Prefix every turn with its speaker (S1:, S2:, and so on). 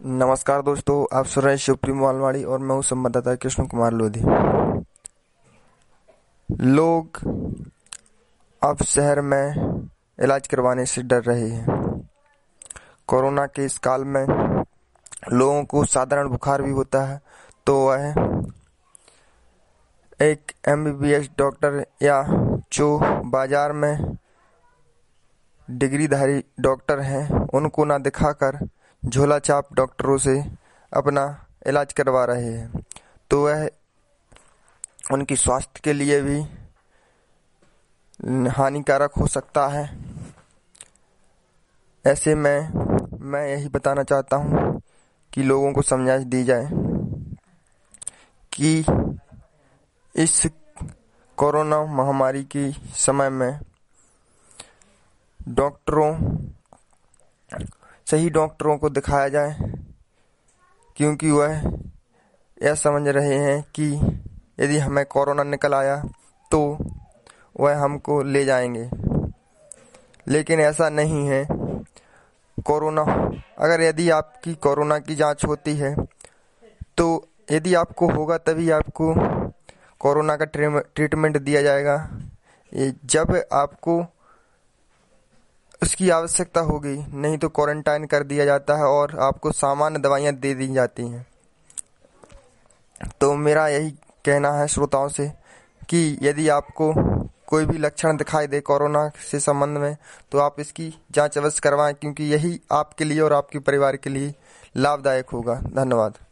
S1: नमस्कार दोस्तों, आप सुन रहे हैं शिवप्रीम वालवाड़ी और मैं हूं संवाददाता कृष्ण कुमार लोधी। लोग अब शहर में इलाज करवाने से डर रहे हैं। कोरोना के इस काल में लोगों को साधारण बुखार भी होता है तो वह एक MBBS डॉक्टर या जो बाजार में डिग्रीधारी डॉक्टर हैं उनको ना दिखाकर झोला छाप डॉक्टरों से अपना इलाज करवा रहे हैं, तो वह उनकी स्वास्थ्य के लिए भी हानिकारक हो सकता है। ऐसे में मैं यही बताना चाहता हूँ कि लोगों को समझाइश दी जाए कि इस कोरोना महामारी के समय में सही डॉक्टरों को दिखाया जाए, क्योंकि वह यह समझ रहे हैं कि यदि हमें कोरोना निकल आया तो वह हमको ले जाएंगे, लेकिन ऐसा नहीं है। यदि आपकी कोरोना की जांच होती है तो यदि आपको होगा तभी आपको कोरोना का ट्रीटमेंट दिया जाएगा। जब आपको उसकी आवश्यकता होगी, नहीं तो क्वारंटाइन कर दिया जाता है और आपको सामान्य दवाइयाँ दे दी जाती हैं। तो मेरा यही कहना है श्रोताओं से कि यदि आपको कोई भी लक्षण दिखाई दे कोरोना से संबंध में तो आप इसकी जांच अवश्य करवाएं, क्योंकि यही आपके लिए और आपके परिवार के लिए लाभदायक होगा। धन्यवाद।